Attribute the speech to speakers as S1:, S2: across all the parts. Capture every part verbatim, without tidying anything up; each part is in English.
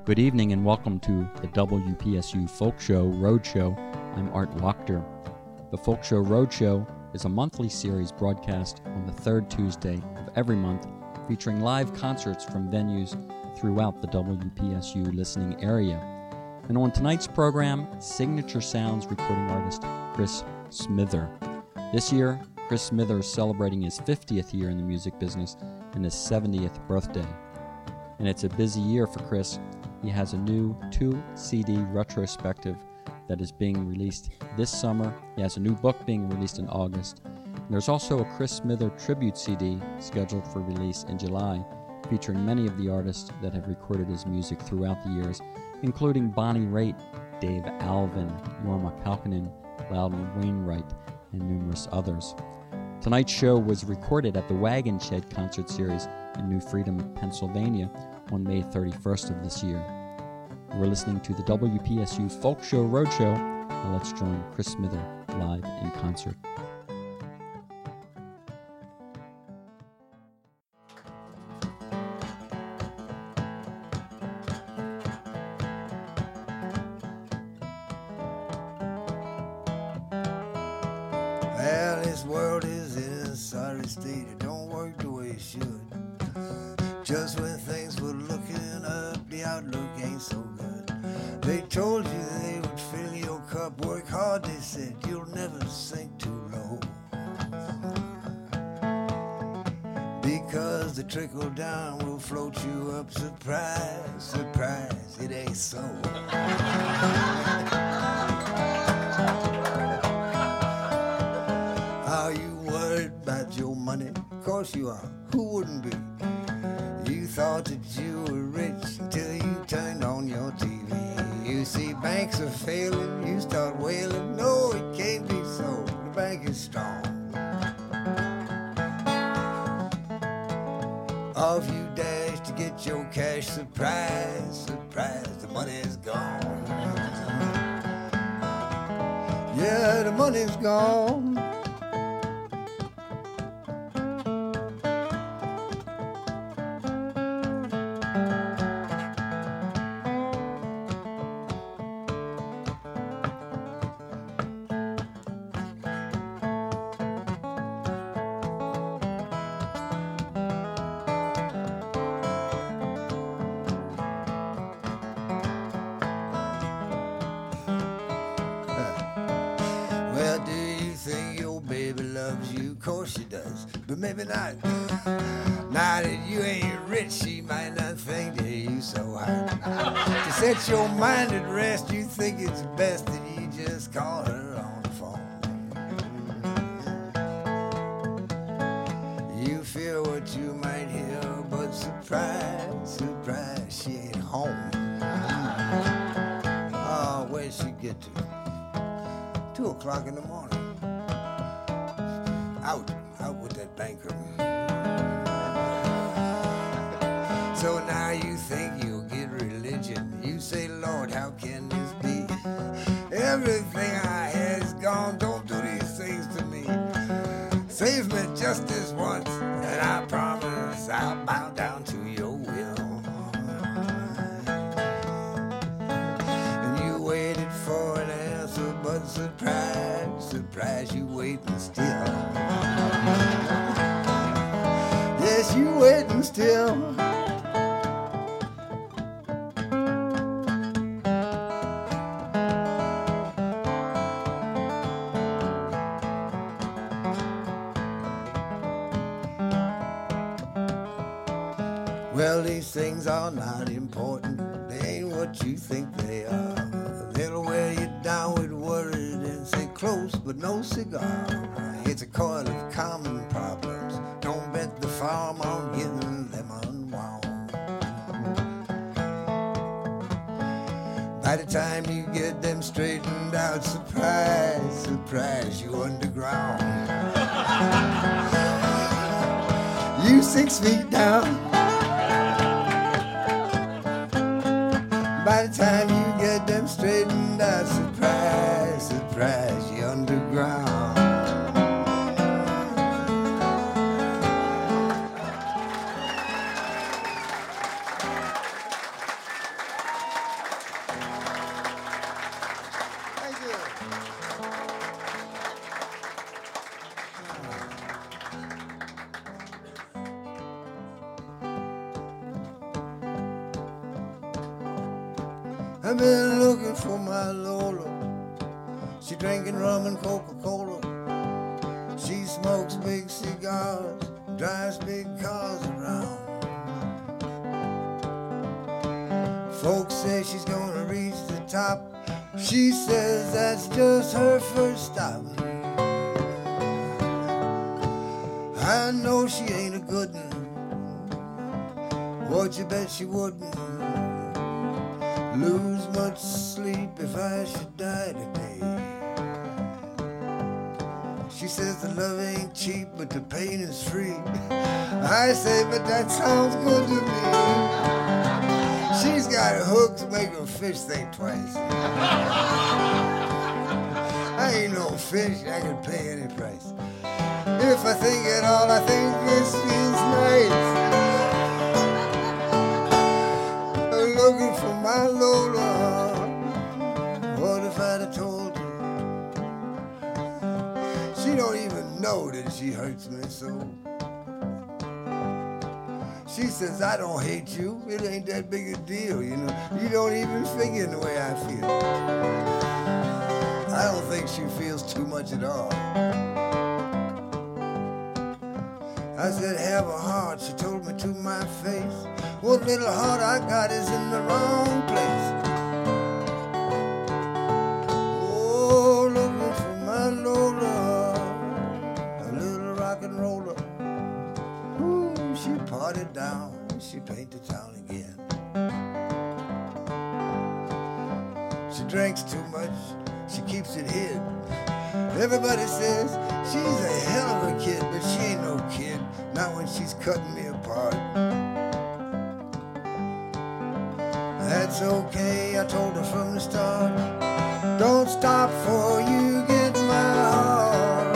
S1: Good evening and welcome to the W P S U Folk Show Roadshow. I'm Art Wachter. The Folk Show Roadshow is a monthly series broadcast on the third Tuesday of every month, featuring live concerts from venues throughout the W P S U listening area. And on tonight's program, Signature Sounds recording artist Chris Smither. This year, Chris Smither is celebrating his fiftieth year in the music business and his seventieth birthday. And it's a busy year for Chris. He has a new two C D retrospective that is being released this summer. He has a new book being released in August. And there's also a Chris Smither tribute C D scheduled for release in July, featuring many of the artists that have recorded his music throughout the years, including Bonnie Raitt, Dave Alvin, Jorma Kaukonen, Loudon Wainwright, and numerous others. Tonight's show was recorded at the Wagon Shed Concert Series in New Freedom, Pennsylvania, on May thirty-first of this year. We're listening to the W P S U Folk Show Roadshow, and let's join Chris Smither live in concert.
S2: Well, this world is in a sorry state. It don't work the way it should. Just when things were looking up, the outlook ain't so good. They told you they would fill your cup. Work hard, they said, you'll never sink too low. Because the trickle down will float you up. Surprise, surprise, it ain't so. Are you worried about your money? Of course you are. Who wouldn't be? You thought that you were rich until you turned on your T V. You see banks are failing, you start wailing. No, it can't be so. The bank is strong. Off you dash to get your cash. Surprise, surprise, the money's gone. Yeah, the money's gone. But maybe not. Now that you ain't rich, she might not think that you so hot. To set your mind at rest, you think it's best that you just call her on the phone. You fear what you might hear, but surprise, surprise, she ain't home. Oh, where'd she get to? Two o'clock in the morning. Out. Out with that banker. So now you think you'll get religion. You say, Lord, how can this be? Everything I had is gone. Don't do these things to me. Save me just this once, and I promise I'll bow down to your will. And you waited for an answer, but surprise, surprise, you waiting still. Yes, you waiting still. Well, these things are not important. They ain't what you think they are. They'll wear you down with worried and say close but no cigar. It's a coil of common problems. Don't bet the farm on getting them unwound. By the time you get them straightened out, surprise, surprise, you underground. You six feet down. By the time you get them straightened out, surprise, surprise, you underground. I've been looking for my Lola. She drinking rum and Coca-Cola. She smokes big cigars, drives big cars around. Folks say she's gonna reach the top. She says that's just her first stop. I know she ain't a good one. Would you bet she wouldn't lose much sleep if I should die today? She says the love ain't cheap, but the pain is free. I say, but that sounds good to me. She's got hooks, make a fish think twice. I ain't no fish, I can pay any price. If I think at all, I think this feels nice. I'm looking for my Lola. What if I'd have told you? She don't even know that she hurts me so. She says, I don't hate you. It ain't that big a deal, you know. You don't even figure in the way I feel. I don't think she feels too much at all. I said, have a heart. She told me to my face, what little heart I got is in the wrong place. Oh, looking for my Lola, a little rock and roller. Ooh, she parted down, she painted the town again. She drinks too much, she keeps it hid. Everybody says she's a hell of a kid, but she ain't no kid, not when she's cutting me apart. That's okay, I told her from the start. Don't stop for you get my heart.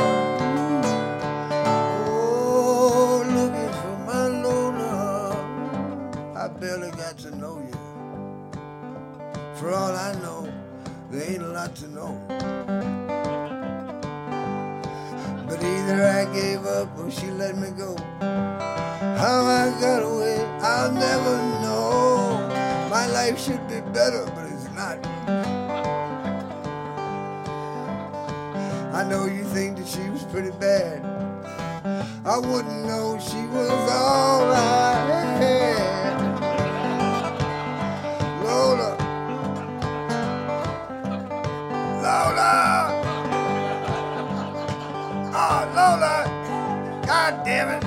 S2: Oh, looking for my Lola. I barely got to know you. For all I know, there ain't a lot to know. But either I gave up or she let me go. How I got away, I'll never know. My life should be better, but it's not. I know you think that she was pretty bad. I wouldn't know she was all I had. Lola, Lola, oh Lola, God damn it.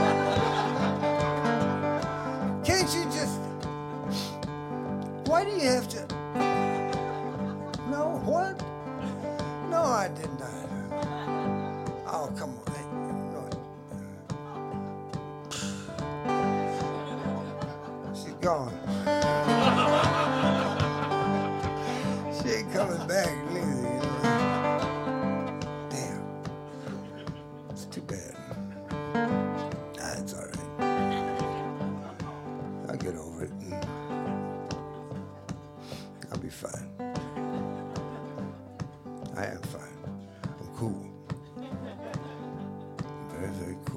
S2: Can't you just, why do you have to, no, what? No, I did not. Oh, come on. Hey, no. She's gone. She ain't coming back neither, you know. Damn. It's too bad. Nah, it's all right. I'll get over it. And I'll be fine. I am fine. I'm cool. Very, very cool.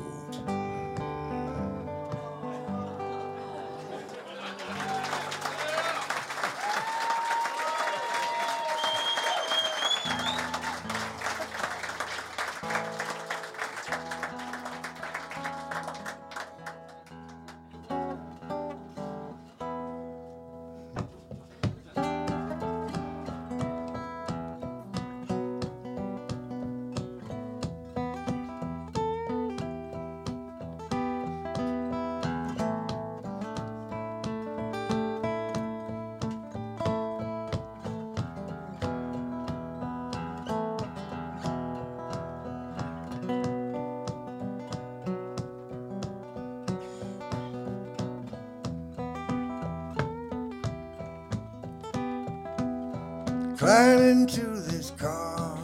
S2: Climb into this car,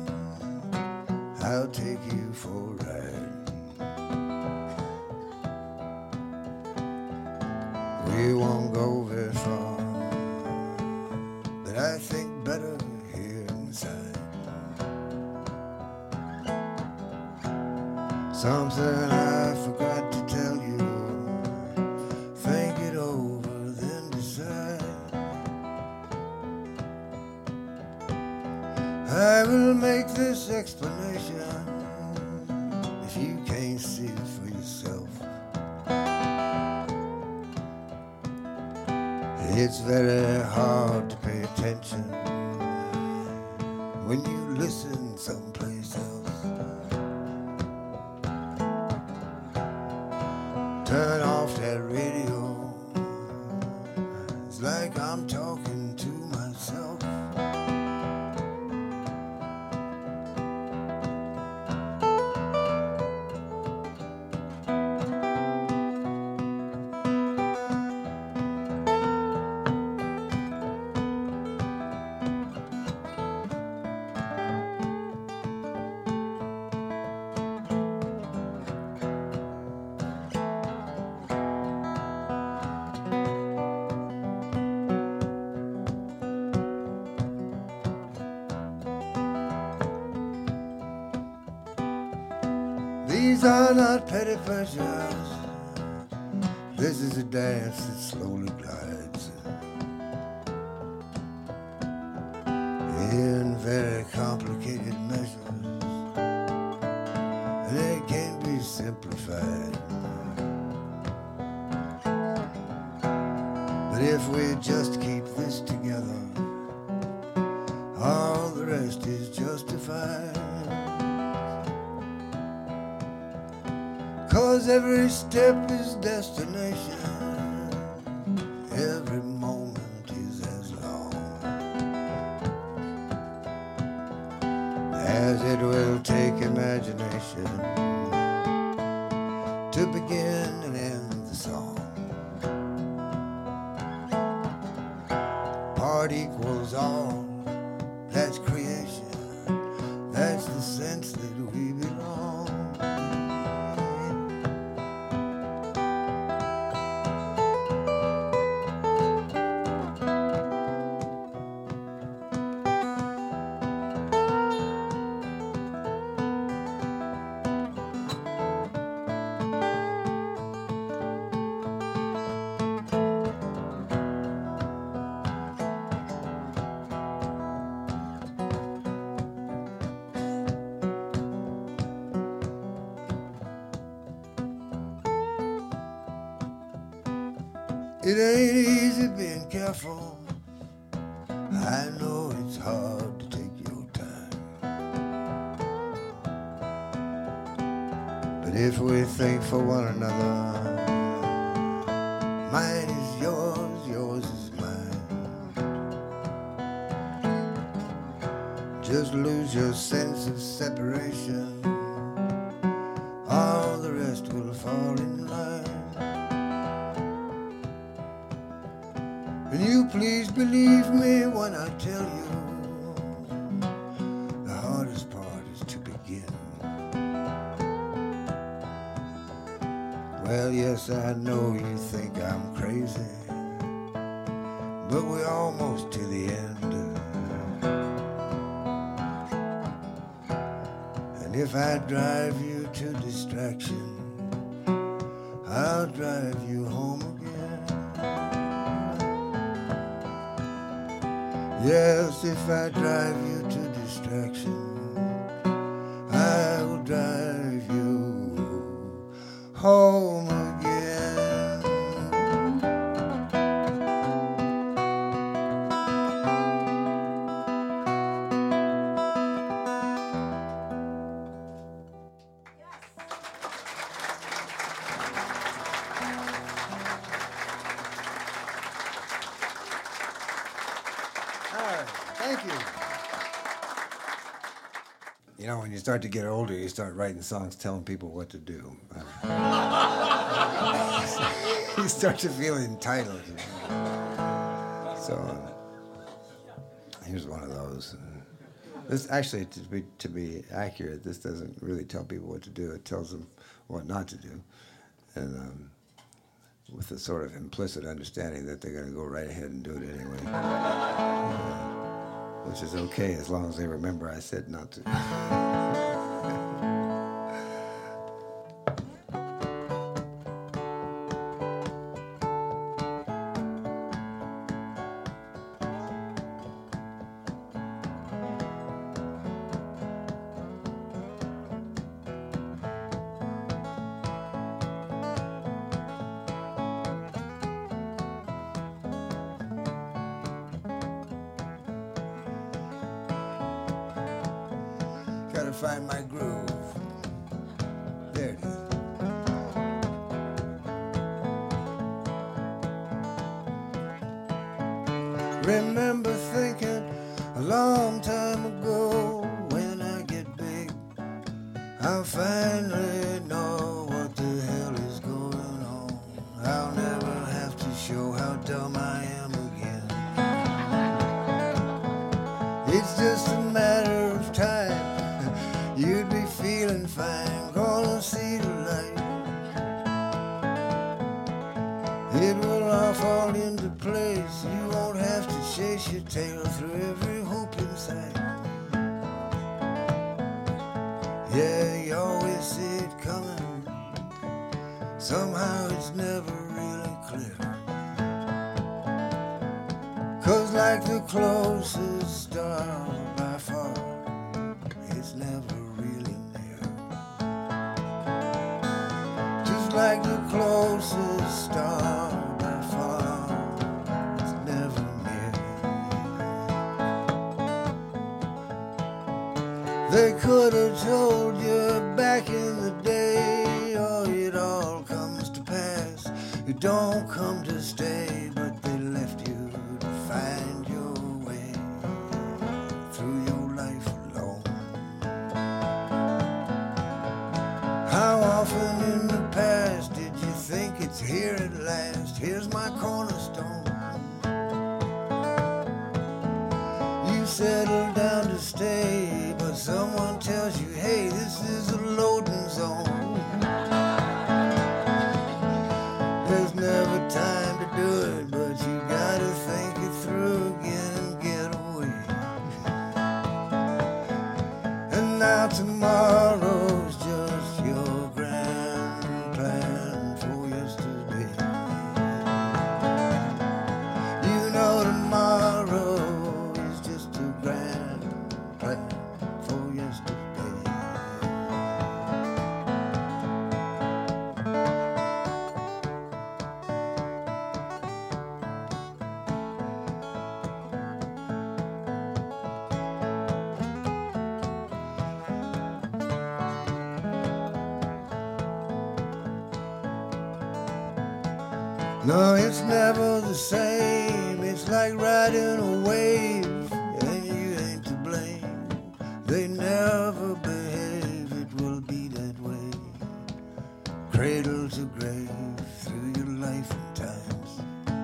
S2: I'll take you for a ride. We won't go very far, but I think better here inside. Something I forgot to tell you, think it over then decide. make this explanation if you can't see it for yourself. It's very hard to pay attention when you listen someplace else. Turn off that radio. It's like I'm talking to myself. These are not petty pleasures. This is a dance that slowly glides in very complicated measures, and it can't be simplified. But if we just keep this together, all the rest is justified. 'Cause every step is destination, every moment is as long as it will take imagination to begin and end the song. Part equals all, that's creation, that's the sense that we belong. It ain't easy being careful. I know it's hard to take your time. But if we think for one another, mine is yours, yours is mine. Just lose your sense of separation, all the rest will fall in line. And you please believe me when I tell you, the hardest part is to begin. Well, yes, I know you think I'm crazy, but we're almost to the end. And if I drive you to distraction, I'll drive you home again. Yes, if I drive you to distraction, I will drive you home again. Thank you. You know, when you start to get older, you start writing songs telling people what to do. You start to feel entitled. So, uh, here's one of those. This actually, to be to be accurate, this doesn't really tell people what to do. It tells them what not to do, and um, with the sort of implicit understanding that they're going to go right ahead and do it anyway. Uh, which is okay as long as they remember I said not to. Gotta find my groove. There it is. Remember thinking a long time ago, when I get big, I'll finally know what the hell is going on. I'll never have to show how dumb I am again. It's just a matter of time. You'd be feeling fine, gonna see the light. It will all fall into place. You won't have to chase your tail through every hoop in sight. Yeah, you always see it coming. Somehow it's never really clear. 'Cause like the closest star by far, it's never really near. Just like the closest star by far, it's never near. They could have told you back in the day, oh, it all comes to pass. You don't come to stay, but they left you to find your way through your life alone. How often in the past did you think it's here at last? Here's my cornerstone. You settle down to stay, but someone tells you, hey, this is a loading zone. There's never time to do it, but you gotta think it through again and get away. And now tomorrow's just your grand plan for yesterday. You know tomorrow is just a grand plan for yesterday. No, it's never the same. It's like riding a wave, and you ain't to blame. They never behave, it will be that way. Cradle to grave through your life and times.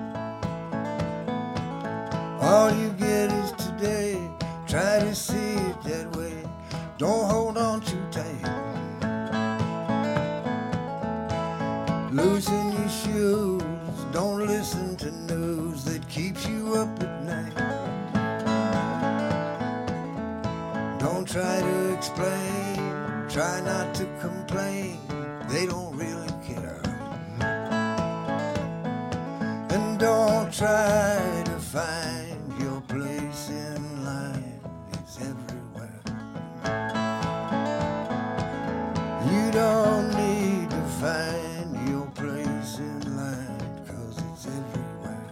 S2: All you get is today. Try to see it that way. Don't hold on too tight. Loosen your shoes. Don't listen to news that keeps you up at night. Don't try to explain, try not to complain. They don't really care. And don't try to find your place in line. It's everywhere. You don't need to find your place in line, 'cause it's everywhere.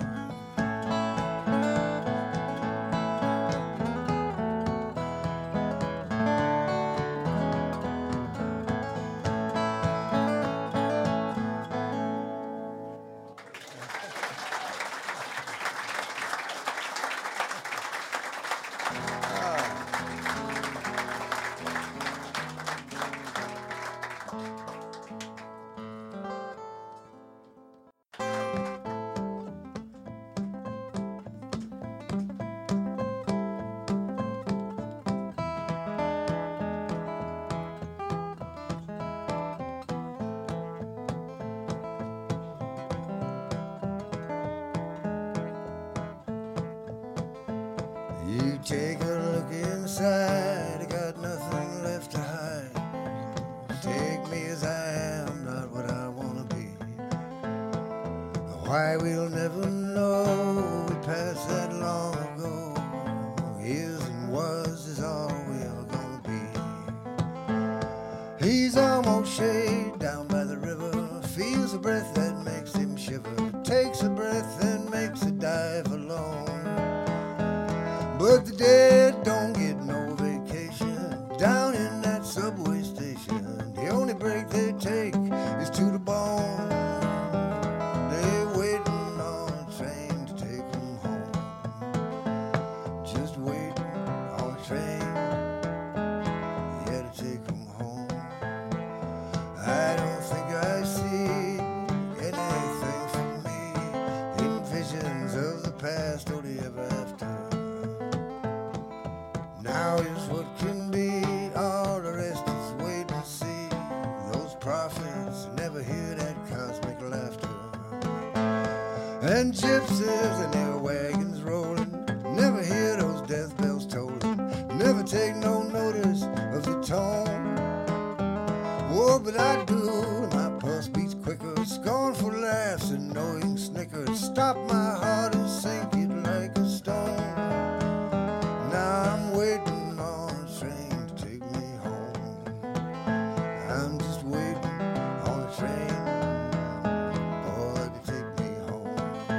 S2: You take a look inside, I got nothing left to hide. Take me as I am, not what I wanna be. Why we'll never know, we passed that long ago. Is and was is all we ever gonna be. He's almost shade down by the river, feels a breath that makes him shiver, takes a breath and makes a dive alone. But the dead don't get no vacation down in to take them home. I don't think I see anything for me in visions of the past or the ever after. Now is what can be, all the rest is wait and see. Those prophets never hear that cosmic laughter. And gypsies and their wagons rolling, never hear those death bells tolling, never take no notice of the tone. Oh, but I do, and my pulse beats quicker, scornful laughs and knowing snickers stop my heart and sink it like a stone. Now I'm waiting on a train to take me home. I'm just waiting on a train, boy, to take me home.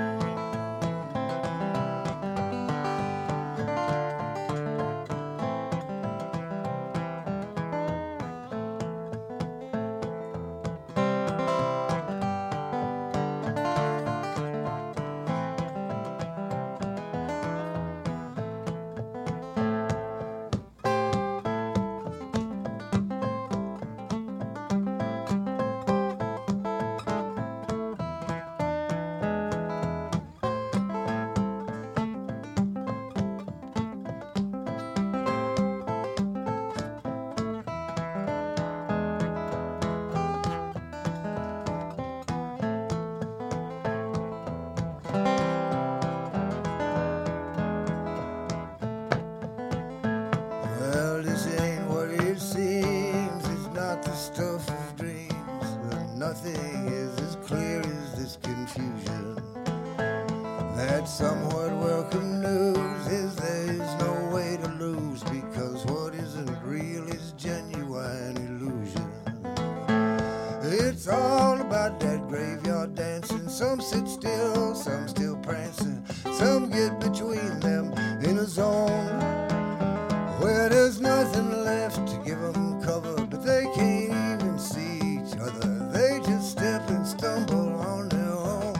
S2: Well, this ain't what it seems, it's not the stuff of dreams. Nothing is as clear as this confusion. That somewhat welcome news is there is no way to lose, because what isn't real is genuine illusion. It's all about that graveyard dancing. Some sit still, some still prancing, some get between them in a zone where there's nothing left to give them cover, but they can't even see each other. They just step and stumble on their own,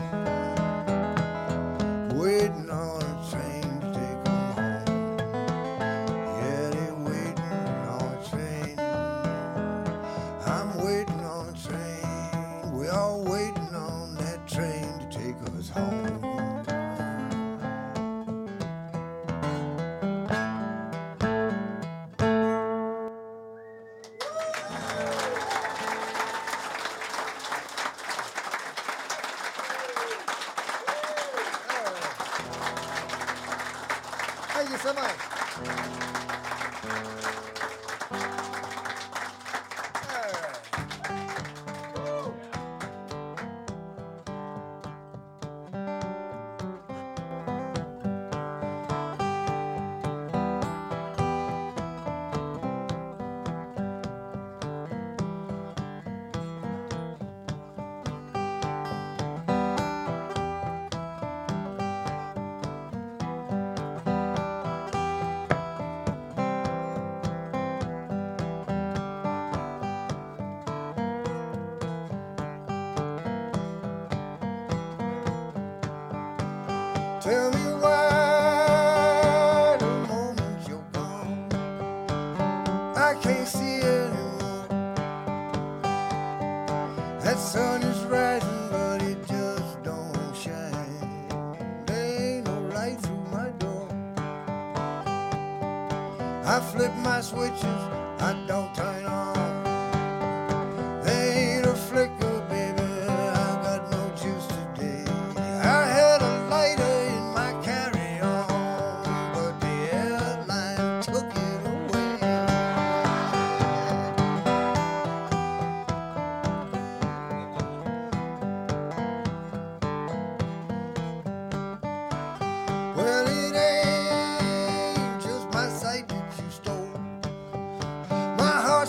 S2: waiting on a train to take them home. Yeah, they're waiting on a train. I'm waiting on a train. We're all waiting on that train to take us home.
S3: Thank you so much. Tell me why the moment you're gone, I can't see anymore. That sun is rising, but it just don't shine. There ain't no light through my door. I flip my switches, I don't turn on. There ain't a flicker, baby, I got no juice today. I had a lighter well, it ain't just my sight that you stole. My heart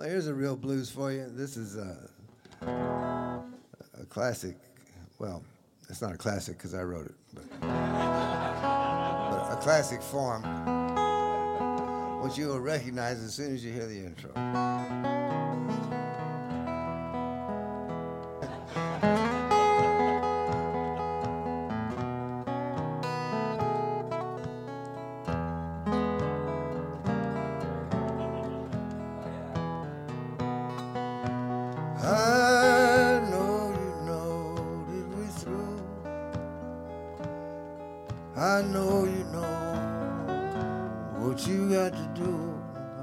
S3: here's a real blues for you. This is a, a classic. Well, it's not a classic because I wrote it, but, but a classic form, which you will recognize as soon as you hear the intro.
S2: I know you know what you got to do.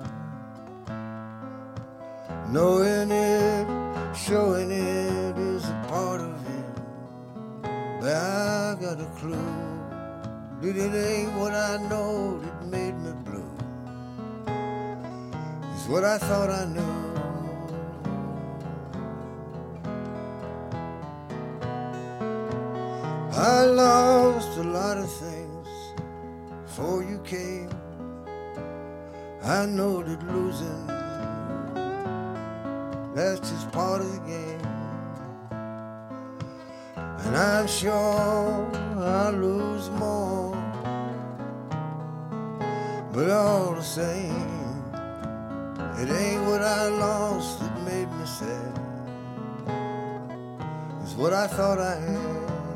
S2: Knowing it, showing it is a part of it. But I got a clue that it ain't what I know that made me blue. It's what I thought I knew. I lost a lot of things before you came. I know that losing, that's just part of the game. And I'm sure I'll lose more, but all the same, it ain't what I lost that made me sad. It's what I thought I had.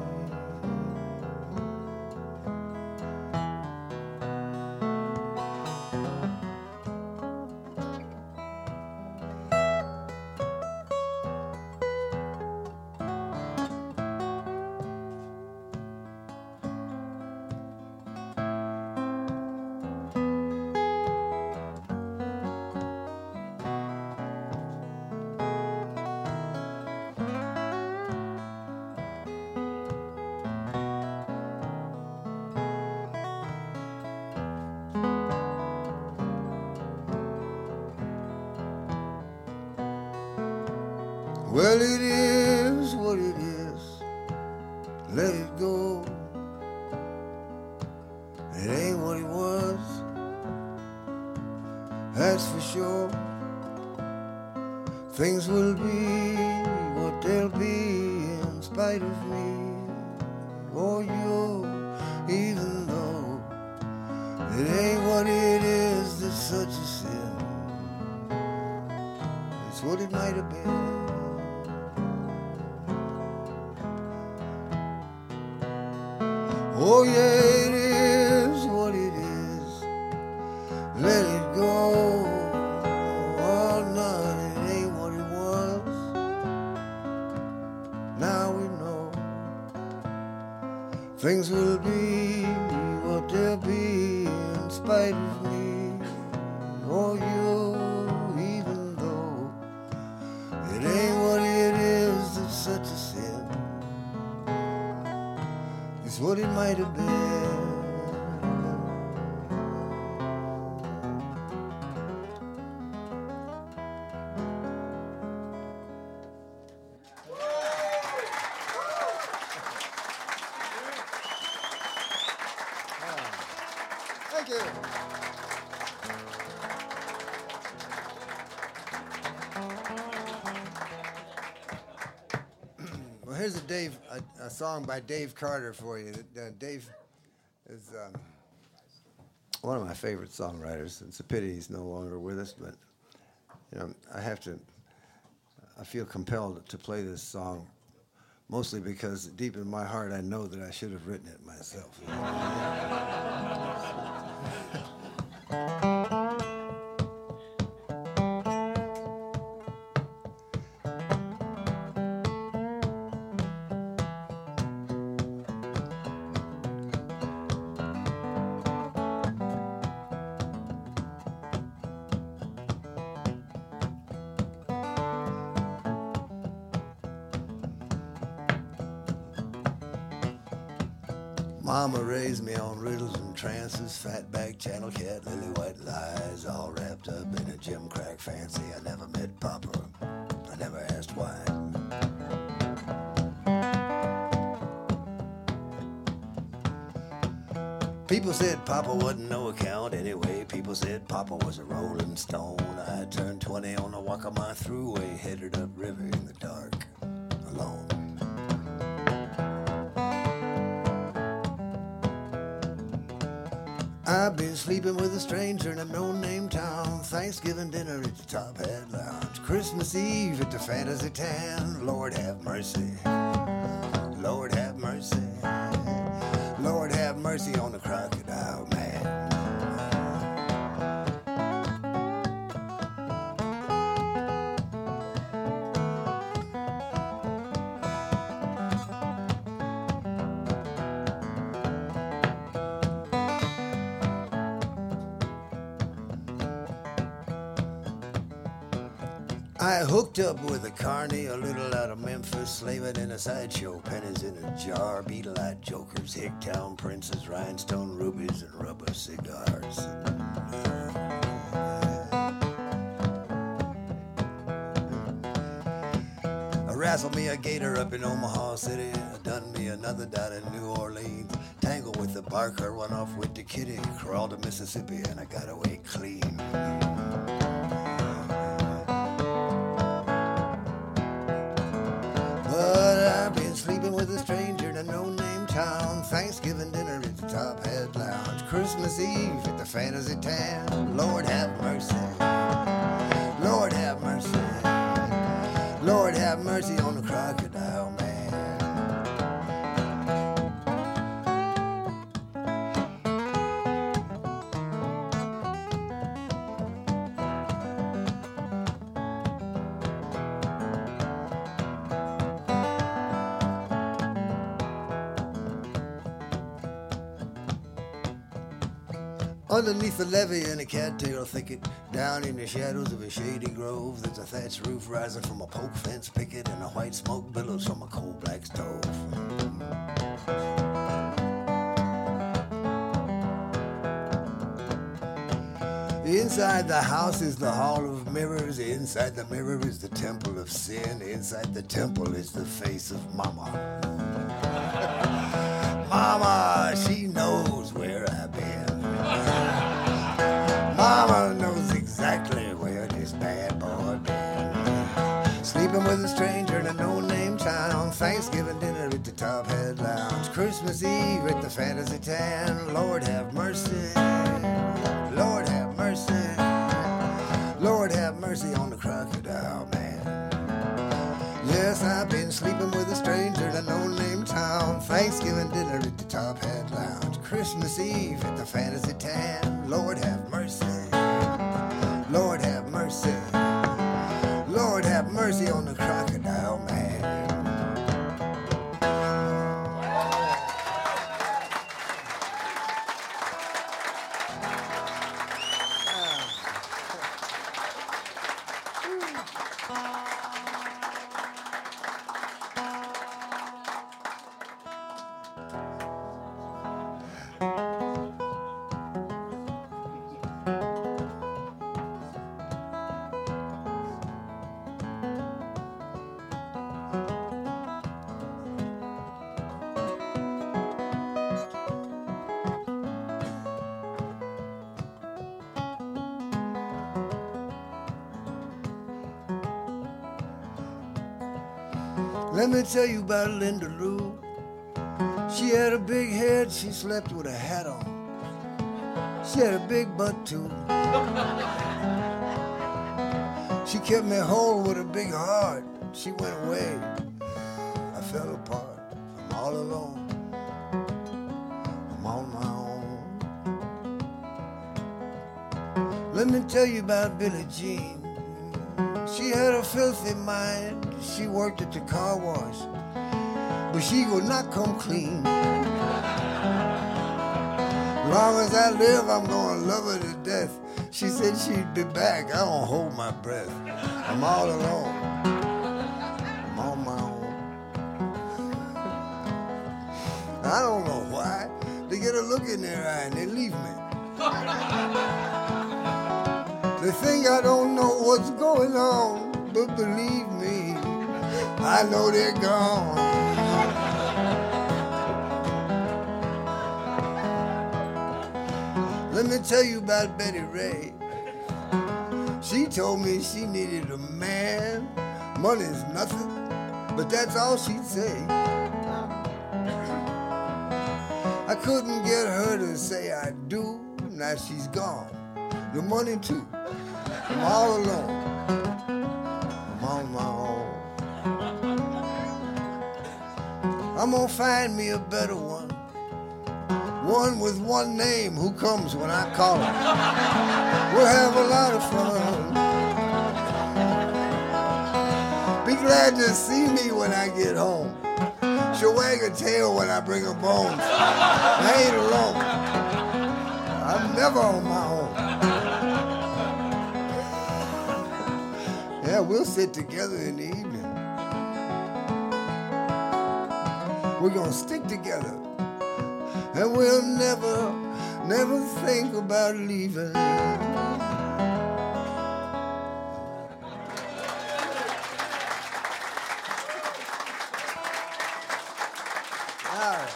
S2: Well, it is what it is. Let it go. It ain't what it was. That's for sure. Things will be what they'll be in spite of me or you, even though it ain't what it is that's such a sin. It's what it might have been. Oh yeah, it is what it is. Let it go. Oh no, it ain't what it was. Now we know things will be what they'll be in spite of me or you, even though it ain't what it is that's such a sin. It's what it might have been. Thank you. Well, here's a Dave, a, a song by Dave Carter for you. Uh, Dave is um, one of my favorite songwriters. It's a pity he's no longer with us, but you know, I have to. I feel compelled to play this song, mostly because deep in my heart I know that I should have written it myself. Mama raised me on riddles and trances, fatback, channel cat, lily white lies, all wrapped up in a gym crack fancy. I never met Papa, I never asked why.
S3: People said Papa wasn't no account anyway. People said Papa was a rolling stone. I turned twenty on the Waccamaw Thruway, headed up river in the dark, alone. I've been sleeping with a stranger in a no-name town. Thanksgiving dinner at the Top Hat Lounge. Christmas Eve at the Fantasy Tan. Lord have mercy. Lord have mercy. Lord have mercy on the crocodile man. I hooked up with a carny, a little out of Memphis, slaving in a sideshow, pennies in a jar, beetle-eyed jokers, Hicktown princes, rhinestone rubies, and rubber cigars. I wrestled me a gator up in Omaha City, I done me another down in New Orleans, tangled with the barker, run off with the kitty, crawled to Mississippi, and I got away clean. Sleeping with a stranger in a no-name town. Thanksgiving dinner at the Top Hat Lounge. Christmas Eve at the Fantasy Tan. Lord have mercy. Lord have mercy. Lord have mercy on the crocodile man. Underneath the levee in a cattail thicket, down in the shadows of a shady grove, there's a thatched roof rising from a poke fence picket, and a white smoke billows from a coal black stove. Inside the house is the hall of mirrors. Inside the mirror is the temple of sin. Inside the temple is the face of Mama. Mama, she knows where I've been. Mama knows exactly where this bad boy been. Sleeping with a stranger in a no-name town. Thanksgiving dinner at the Top Hat Lounge. Christmas Eve at the Fantasy Tan. Lord have mercy. Lord have mercy. Lord have mercy on the crocodile man. Yes, I've been sleeping with a stranger in a no-name town. Thanksgiving dinner at the Top Hat Lounge. Christmas Eve at the Fantasy Tan. Lord have mercy. Lord have mercy. Lord have mercy on the crocodile man. Let me tell you about Linda Lou. She had a big head, she slept with a hat on. She had a big butt too. She kept me whole with a big heart. She went away, I fell apart. I'm all alone, I'm on my own. Let me tell you about Billie Jean. She had a filthy mind. She worked at the car wash, but she would not come clean. Long as I live, I'm gonna love her to death. She said she'd be back. I don't hold my breath. I'm all alone. I'm on my own. I don't know why. They get a look in their eye and they leave me. They think I don't know what's going on, but believe me, I know they're gone.
S2: Let me tell you about Betty Ray. She told me she needed a man. Money's nothing, but that's all she'd say. I couldn't get her to say I do. Now she's gone. The money too. I'm all alone. I'm on my own. I'm gonna find me a better one. One with one name who comes when I call her. We'll have a lot of fun. Be glad to see me when I get home. She'll wag her tail when I bring her bones. I ain't alone. I'm never on my own. Yeah, we'll sit together in the evening. We're gonna stick together. And we'll never, never think about leaving. All right.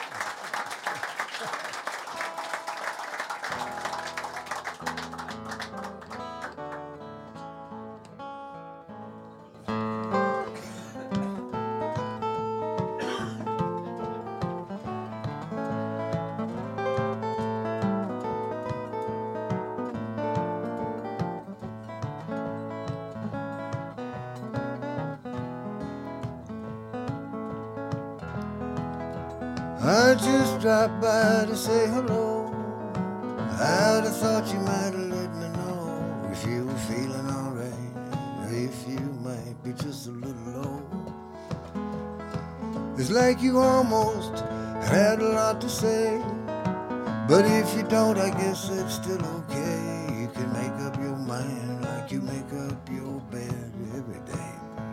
S2: I just dropped by to say hello. I'd have thought you might have let me know if you were feeling alright, if you might be just a little low. It's like you almost had a lot to say, but if you don't, I guess it's still okay. You can make up your mind like you make up your bed every day.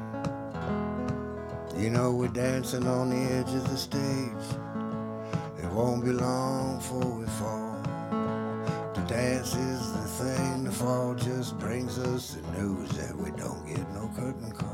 S2: You know we're dancing on the edge of the stage. It won't be long before we fall. To dance is the thing, the fall just brings us the news that we don't get no curtain call.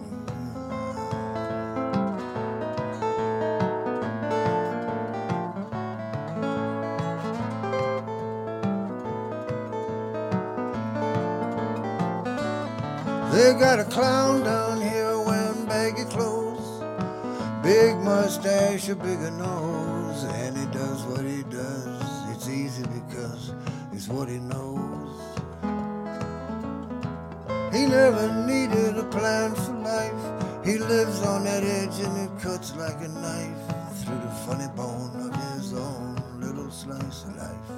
S2: They got a clown down here wearing baggy clothes, big mustache, a bigger nose, and he does what he does. It's easy because it's what he knows. He never needed a plan for life. He lives on that edge and it cuts like a knife through the funny bone of his own little slice of life.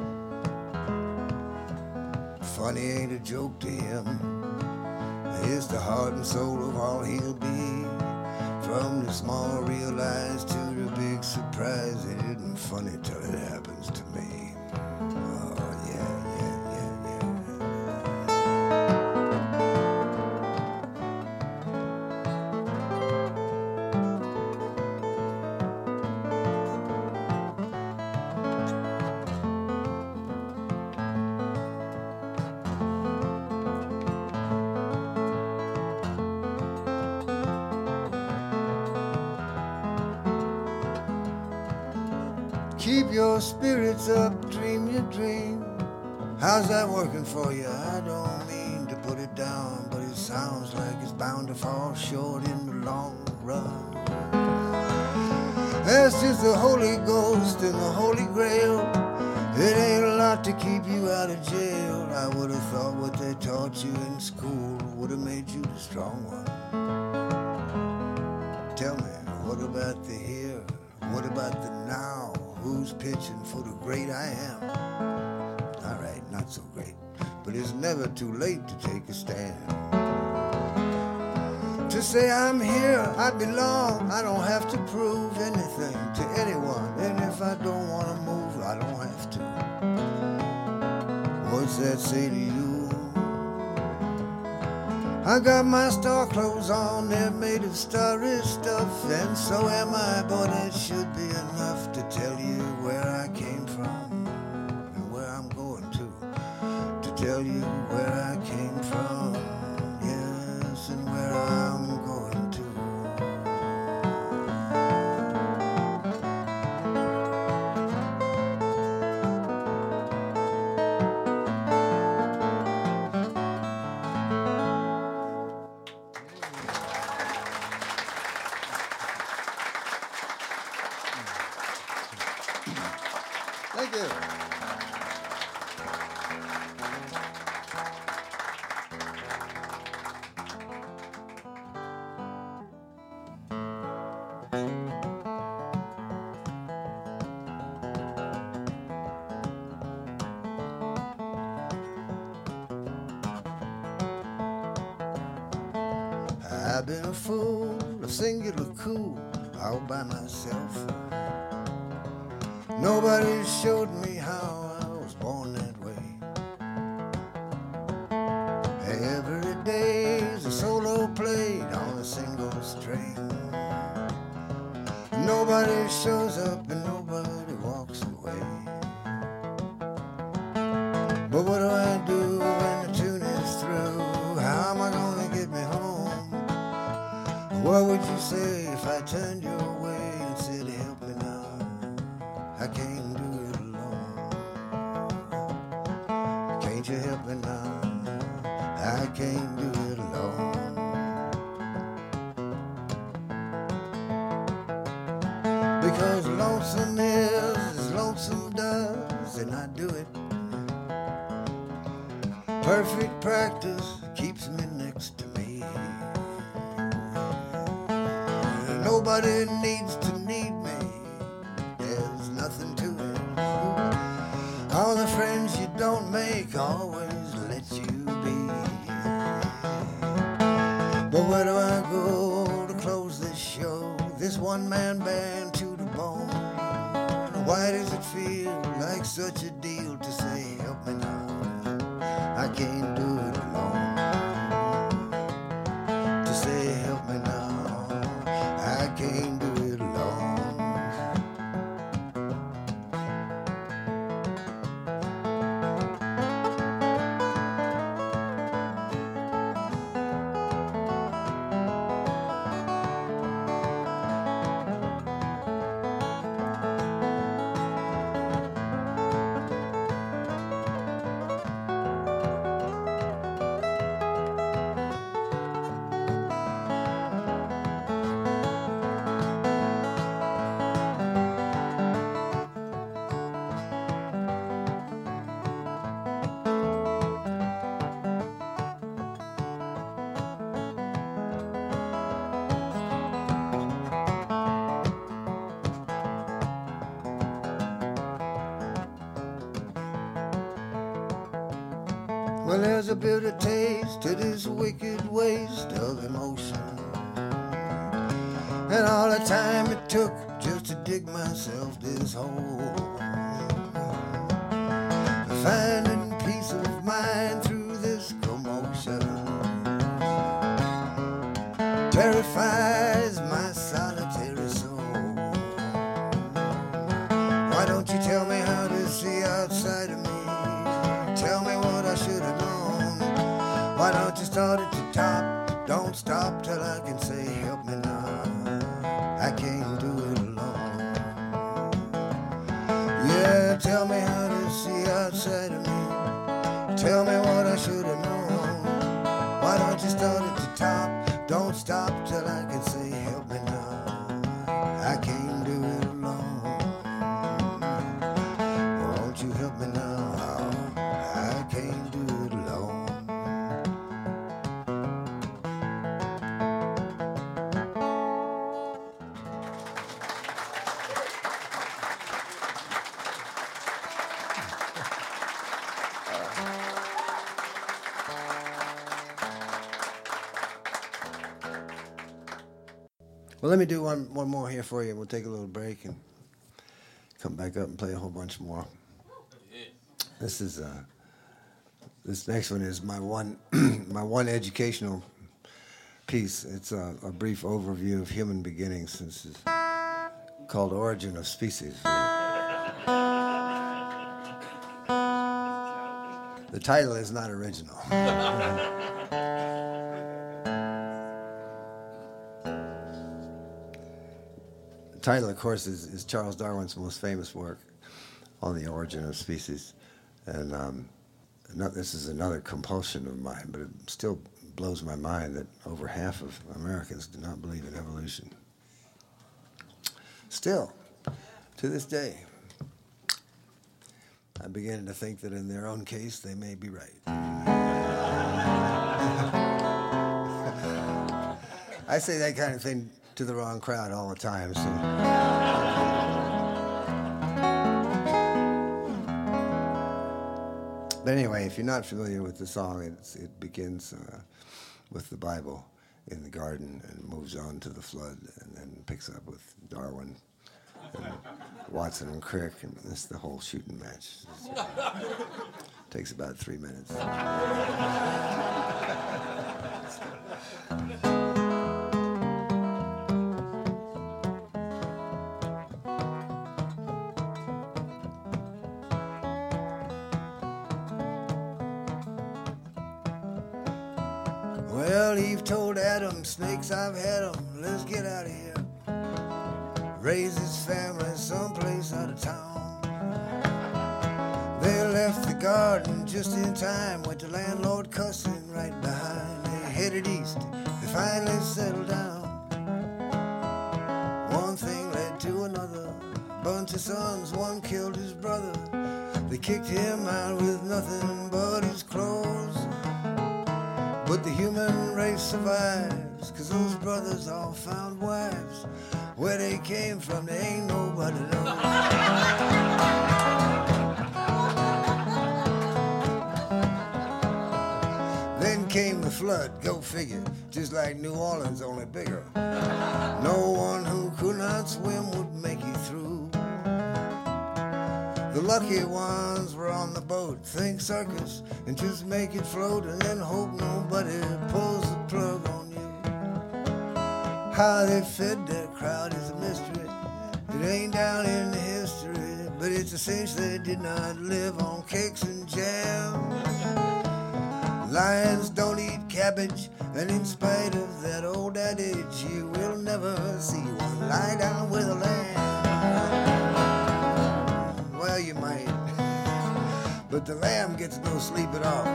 S2: Funny ain't a joke to him. It's the heart and soul of all he'll be. From the small realize to the big surprise, it isn't funny till it happens to me. Oh yeah, yeah, yeah, yeah. Keep your spirits up, dream your dream. How's that working for you? I don't mean to put it down, but it sounds like it's bound to fall short in the long run. That's just the Holy Ghost and the Holy Grail. It ain't a lot to keep you out of jail. I would have thought what they taught you in school would have made you the strong one. Tell me, what about the here? What about the now? Who's pitching for the great I am? All right, not so great, but it's never too late to take a stand. To say I'm here, I belong. I don't have to prove anything to anyone, and if I don't want to move, I don't have to. What's that say to you? I got my star clothes on, they're made of starry stuff, and so am I, but it should be enough to tell you where I came from and where I'm going to. To tell you where I came from, yes, and where I'm going to.
S3: I've been a fool, a singular cool, all by myself. Nobody showed me how I was born that way. Every day's a solo played on a single string. Nobody shows up and nobody walks away. But what do I do when the tune is through? How am I gonna get me home? What would you say if I turned your way and said, help me now? I can't do it alone. Can't you help me now? I can't do it alone. Because lonesome is as lonesome does, and I do it. Perfect practice keeps me next to me. Nobody needs to need me. There's nothing to it. All the friends you don't make always let you be. But where do I go to close this show? This one-man band to the bone. Why does it feel like such a deal to say, help me now? I can't do it alone. To say, help me now, I can't do it alone. Well, there's a bitter taste to this wicked waste of emotion. And all the time it took just to dig myself this hole. Finding peace of mind through this commotion terrifies my solitary soul. Why don't you tell me how to see outside of me? Tell me what I should have known. Why don't you start at the top? Don't stop till I can say, help me now. I can't do it alone. Yeah, tell me how to see outside of me. Tell me what I should have known. Why don't you start at the top? Don't stop till I can say, help me now. I can't do it alone. Won't you help me now? I can't do it alone. Well, let me do one, one more here for you, and we'll take a little break and come back up and play a whole bunch more. This is uh, this next one is my one my one educational piece. It's a, a brief overview of human beginnings. This is called "Origin of Species." The title is not original. The title, of course, is, is Charles Darwin's most famous work on the origin of species. And um, not, this is another compulsion of mine, but it still blows my mind that over half of Americans do not believe in evolution. Still, to this day, I'm beginning to think that in their own case, they may be right. I say that kind of thing to the wrong crowd all the time. So. But anyway, if you're not familiar with the song, it's, it begins uh, with the Bible.
S2: in the garden and moves on to the flood, and then picks up with Darwin and Watson and Crick, and this is the whole shooting match. Takes about three minutes.
S3: Well, Eve told Adam, snakes, I've had 'em, let's get out of here. Raise his family someplace out of town. They left the garden just in time, with the landlord cussing right behind. They headed east, they finally settled down. One thing led to another, bunch of sons, one killed his brother. They kicked him out with nothing but his clothes. But the human race survives, 'cause those brothers all found wives. Where they came from, they ain't nobody knows. Then came the flood, go figure, just like New Orleans, only bigger. No one who could not swim would make it through. The lucky ones were on the boat, think circus, and just make it float, and then hope nobody pulls the plug on you. How they fed their crowd is a mystery. It ain't down in the history, but it's a cinch they did not live on cakes and jam. Lions don't eat cabbage, and in spite of that old adage, you will never see one lie down with a lamb. Well, you might, but the lamb gets no sleep at all.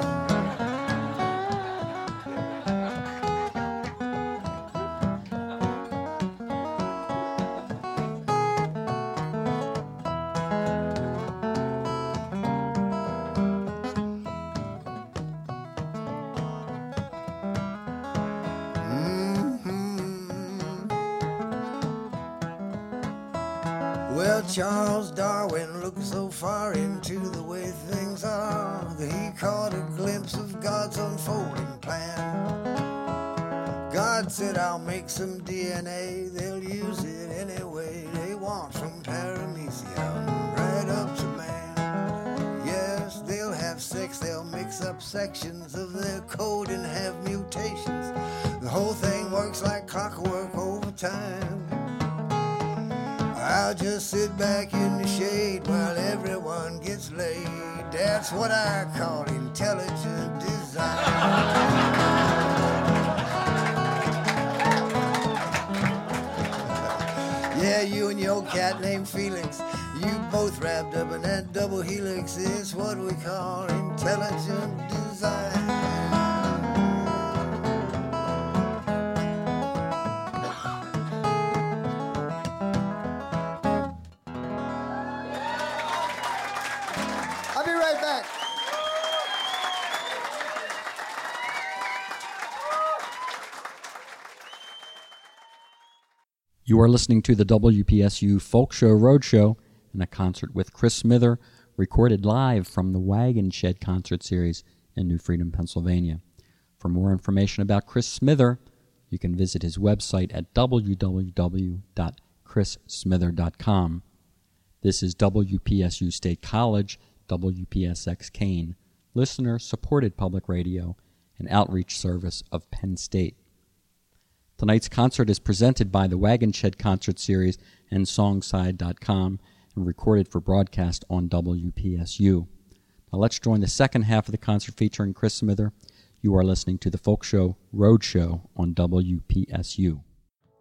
S3: Well, Charles Darwin looked so far into the way things are that he caught a glimpse of God's unfolding plan. God said, I'll make some D N A, they'll use it any way they want, from paramecium right up to man. Yes, they'll have sex, they'll mix up sections of their code and have mutations. The whole thing works like clockwork over time. I'll just sit back in the shade while everyone gets laid. That's what I call intelligent design. Yeah, you and your cat named Felix, you both wrapped up in that double helix. It's what we call intelligent design. I'll be right back.
S1: You are listening to the W P S U Folk Show Roadshow and a concert with Chris Smither, recorded live from the Wagon Shed Concert Series in New Freedom, Pennsylvania. For more information about Chris Smither, you can visit his website at w w w dot chris smither dot com. This is W P S U State College, W P S X Kane, listener-supported public radio and outreach service of Penn State. Tonight's concert is presented by the Wagon Shed Concert Series and Songside dot com and recorded for broadcast on W P S U. Now let's join the second half of the concert featuring Chris Smither. You are listening to the Folk Show Roadshow on W P S U.